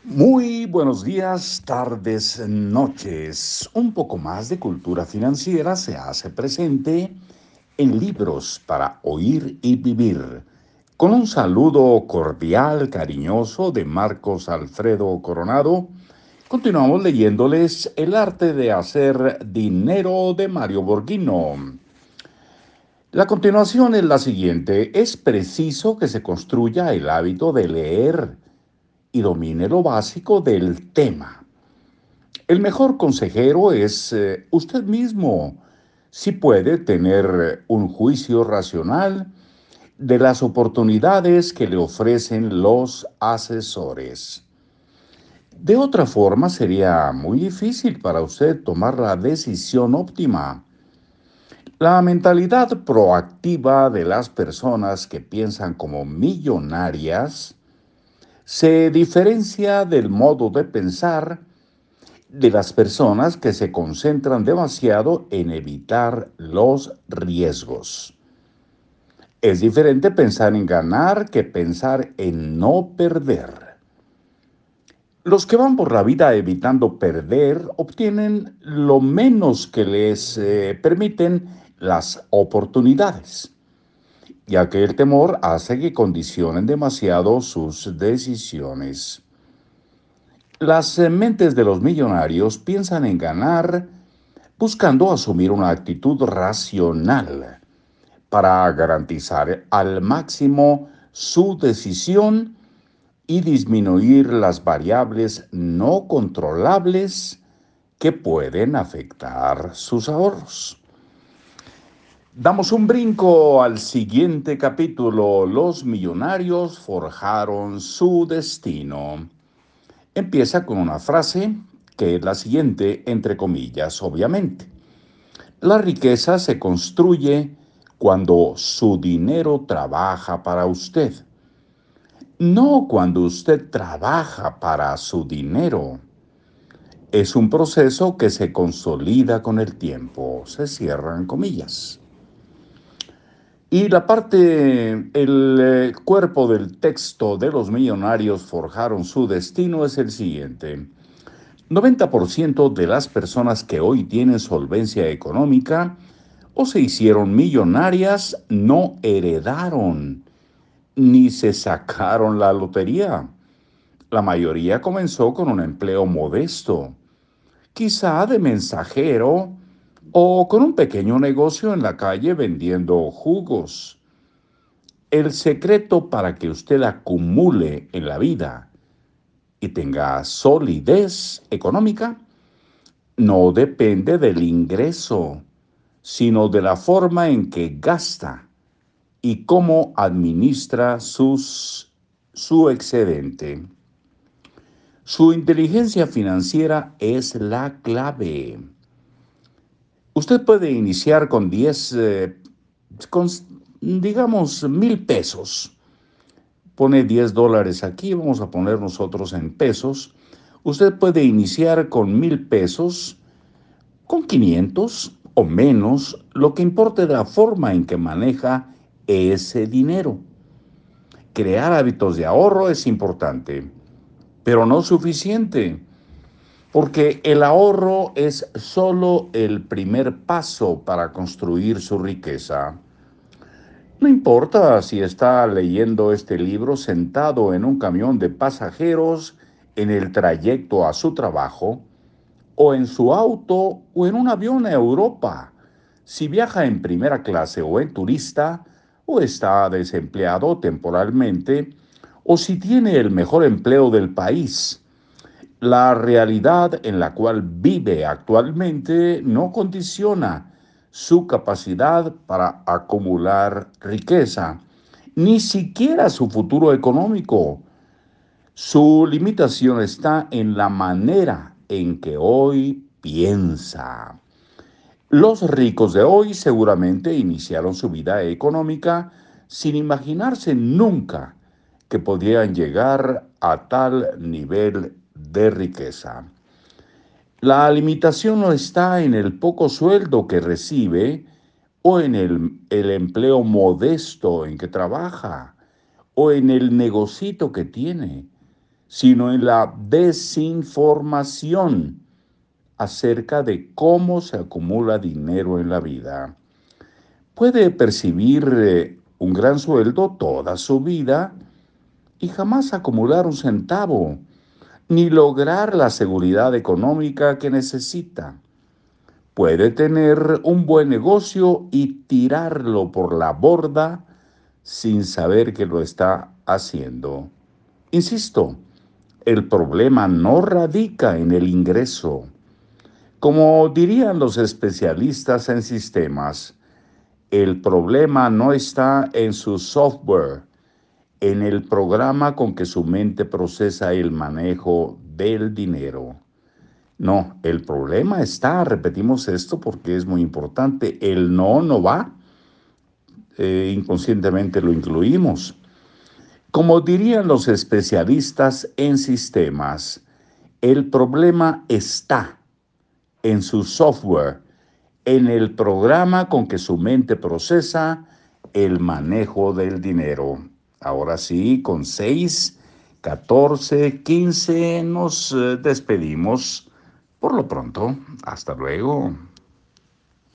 Muy buenos días, tardes, noches. Un poco más de cultura financiera se hace presente en Libros para Oír y Vivir, con un saludo cordial, cariñoso de Marcos Alfredo Coronado. Continuamos leyéndoles El arte de hacer dinero de Mario Borghino. La continuación es la siguiente. Es preciso que se construya el hábito de leer y domine lo básico del tema. El mejor consejero es usted mismo. Si puede tener un juicio racional de las oportunidades que le ofrecen los asesores. De otra forma, sería muy difícil para usted tomar la decisión óptima. La mentalidad proactiva de las personas que piensan como millonarias se diferencia del modo de pensar de las personas que se concentran demasiado en evitar los riesgos. Es diferente pensar en ganar que pensar en no perder. Los que van por la vida evitando perder obtienen lo menos que les permiten las oportunidades, ya que el temor hace que condicionen demasiado sus decisiones. Las mentes de los millonarios piensan en ganar buscando asumir una actitud racional para garantizar al máximo su decisión y disminuir las variables no controlables que pueden afectar sus ahorros. Damos un brinco al siguiente capítulo. Los millonarios forjaron su destino. Empieza con una frase que es la siguiente, entre comillas, obviamente. La riqueza se construye cuando su dinero trabaja para usted, no cuando usted trabaja para su dinero. Es un proceso que se consolida con el tiempo, se cierran comillas. Y la parte, el cuerpo del texto de los millonarios forjaron su destino es el siguiente. 90% de las personas que hoy tienen solvencia económica o se hicieron millonarias no heredaron ni se sacaron la lotería. La mayoría comenzó con un empleo modesto, quizá de mensajero o con un pequeño negocio en la calle vendiendo jugos. El secreto para que usted acumule en la vida y tenga solidez económica no depende del ingreso, sino de la forma en que gasta y cómo administra su excedente. Su inteligencia financiera es la clave. Usted puede iniciar con 10, con, digamos, 1,000 pesos. Pone $10 aquí, vamos a poner nosotros en pesos. Usted puede iniciar con 1,000 pesos, con 500 o menos, lo que importa es la forma en que maneja ese dinero. Crear hábitos de ahorro es importante, pero no suficiente, porque el ahorro es solo el primer paso para construir su riqueza. No importa si está leyendo este libro sentado en un camión de pasajeros en el trayecto a su trabajo, o en su auto o en un avión a Europa, si viaja en primera clase o en turista, o está desempleado temporalmente, o si tiene el mejor empleo del país. La realidad en la cual vive actualmente no condiciona su capacidad para acumular riqueza, ni siquiera su futuro económico. Su limitación está en la manera en que hoy piensa. Los ricos de hoy seguramente iniciaron su vida económica sin imaginarse nunca que podían llegar a tal nivel de riqueza. La limitación no está en el poco sueldo que recibe o en el empleo modesto en que trabaja o en el negocito que tiene, sino en la desinformación acerca de cómo se acumula dinero en la vida. Puede percibir un gran sueldo toda su vida y jamás acumular un centavo, ni lograr la seguridad económica que necesita. Puede tener un buen negocio y tirarlo por la borda sin saber que lo está haciendo. Insisto, el problema no radica en el ingreso. Como dirían los especialistas en sistemas, el problema no está en su software, en el programa con que su mente procesa el manejo del dinero. No, el problema está, repetimos esto porque es muy importante, el no va, inconscientemente lo incluimos. Como dirían los especialistas en sistemas, el problema está en su software, en el programa con que su mente procesa el manejo del dinero. Ahora sí, con 6, 14, 15 nos despedimos. Por lo pronto, hasta luego.